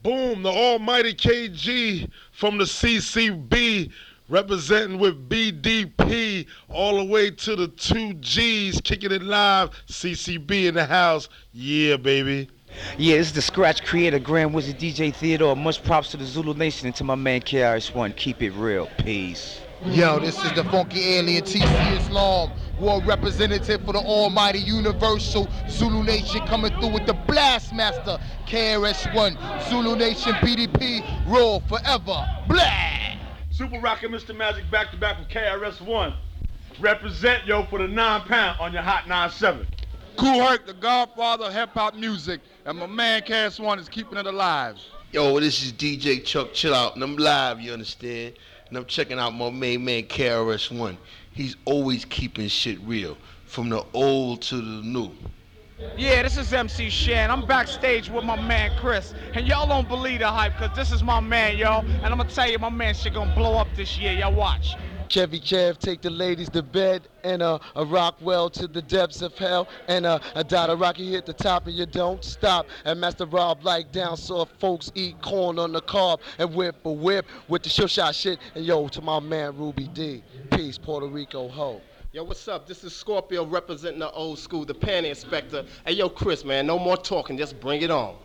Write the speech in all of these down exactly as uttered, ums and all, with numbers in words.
Boom, the almighty K G from the C C B, representing with B D P all the way to the two G's, kicking it live. C C B in the house. Yeah, baby. Yeah, this is the Scratch Creator, Grand Wizard D J Theodore. Much props to the Zulu Nation and to my man K R S One. Keep it real. Peace. Yo, this is the funky alien T C Islam, world representative for the almighty universal Zulu Nation, coming through with the Blast Master, K R S One, Zulu Nation, B D P, roll forever, blah! Super Rocket Mister Magic back to back with K R S One. Represent, yo, for the nine pound on your Hot nine seven. Kool Herc, the godfather of hip-hop music, and my man K R S One is keeping it alive. Yo, this is D J Chuck Chill Out, and I'm live, you understand? And I'm checking out my main man K R S One. He's always keeping shit real, from the old to the new. Yeah, this is M C Shan. I'm backstage with my man Chris, and y'all don't believe the hype, cause this is my man, yo. And I'm gonna tell you, my man shit gonna blow up this year. Y'all watch. Chevy Chev, take the ladies to bed, and uh, a Rockwell to the depths of hell, and uh, a dot of rocky hit the top and you don't stop. And Master Rob like down so folks eat corn on the cob and whip a whip with the show shot shit. And yo, to my man Ruby D, peace, Puerto Rico ho. Yo, what's up? This is Scorpio representing the old school, the Panty Inspector. Hey, yo, Chris, man, no more talking, just bring it on.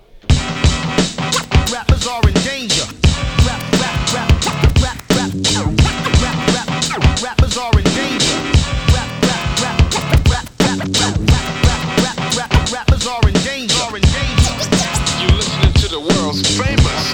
Rappers are in danger. Rap, rap, rap, rap, rap, rap, rap, rap, rappers are in danger. Rap, rap, rap, rap, rap, rap, rap, rap, rap, rap, rappers are in danger. Are in danger. You listening to the world's famous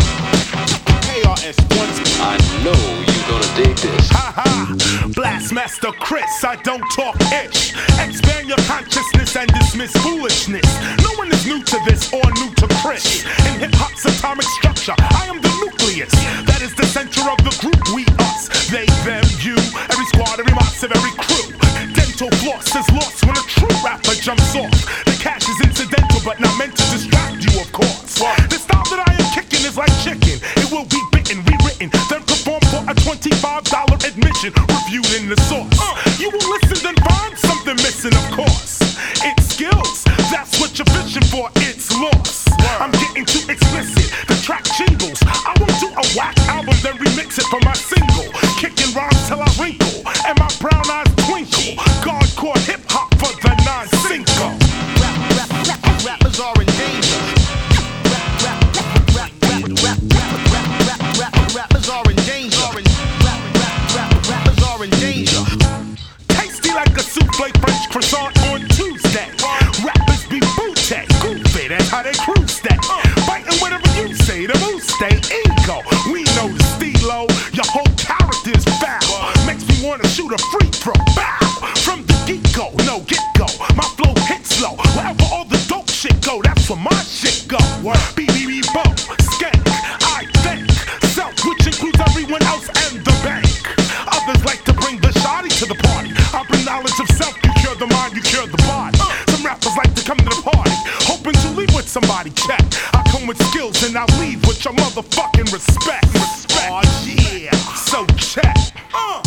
K R S One. I know you gonna dig this. Ha ha! Blastmaster Chris, I don't talk ish. Expand your consciousness and dismiss foolishness. No one is new to this or new to Chris. In hip hop's atomic structure, I am the nucleus. That is the center of the group. We, us, they, them, you. Every squad, every moss of every crew. Dental floss is lost when a true rapper jumps off. The cash is incidental, but not meant to distract you, of course. The style that I am kicking is like chicken. It will be bitten, rewritten, then performed for a twenty-five dollar admission, reviewed in the source. Uh, you will listen, then find something missing, of course. It's skills, that's what you're fishing for, it's loss. I'm getting too explicit, the track jingles. I won't do a whack album, then remix it for my single. Kicking rhymes till I wrinkle, and my brown eyes twinkle. Hardcore hip-hop for the non-sinker. Rap, rap, rap, rappers are in danger. Rap, rap, rap, rap, rap, rap, rap, rap, rap, rappers are in danger. Rap, rap, rap, rappers are in danger. Tasty like a souffle French croissant on Tuesday. Rappers be booty, goofy, that's how they cruise stay. Fighting whatever you say, the moves stay ego. We know the stilo, your whole character is foul. Makes me wanna shoot a free throw, bow. From the get-go, no get-go, my flow hits low. Wherever all the dope shit go, that's where my shit go. B B B Bo, skank, I think. Self, which includes everyone else and the bank. Others like to bring the shoddy to the party. I bring knowledge of self, you cure the mind, you cure the body. Some rappers like to come to the party, hoping to leave with somebody check. I come with skills and I leave with your motherfucking respect. Respect. Oh yeah, so check. Uh.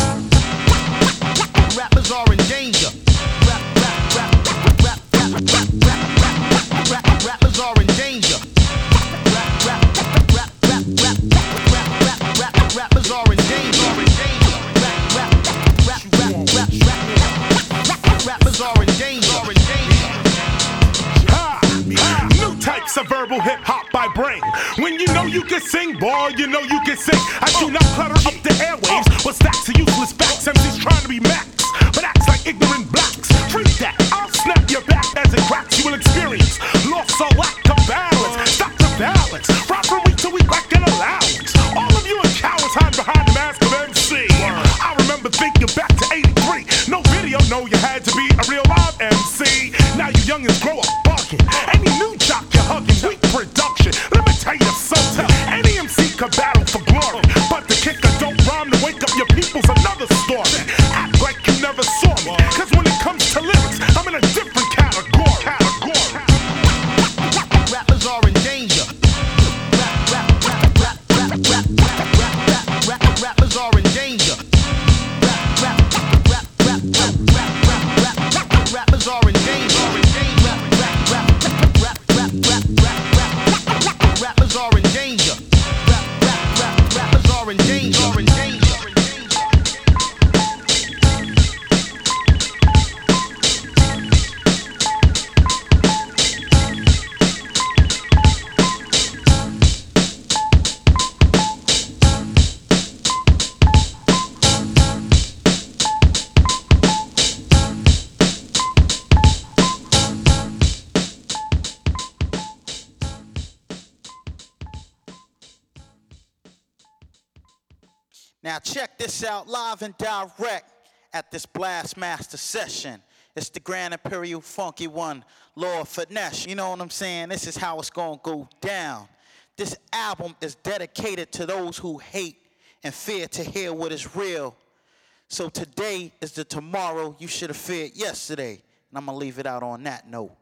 Rappers are in danger. Rap, rap, rap, rap, rap, rap, rap, rap, rap, rappers are in danger. Rap, rap, rap, rap, rap, rap, rap, rap, rappers are in danger. Rap, rap, rap, rap, rap, rap, rappers are in danger. Ha! New types of verbal hip hop I bring. When you know you can sing, boy, you know you can sing. I do not clutter up the airwaves, but stacks of useless facts. M Cs trying to be max, but acts like ignorant blacks. Freak that, I'll snap your back as it cracks. You will experience loss or lack of balance. Stop the balance, rock from week to week like an allowance. All of you are cowards hide behind the mask of M C. I remember thinking back to eighty-three. No video, no, you had to be a real live M C. Now you youngins grow up bugging. Any new jock you're hugging, weak production. Let me tell you something. Any M C could battle for glory, but the kicker don't rhyme to wake up your people's another story. Act like Now check this out live and direct at this Blastmaster session. It's the Grand Imperial Funky One, Lord Finesse. You know what I'm saying? This is how it's gonna go down. This album is dedicated to those who hate and fear to hear what is real. So today is the tomorrow you should have feared yesterday. And I'm gonna leave it out on that note.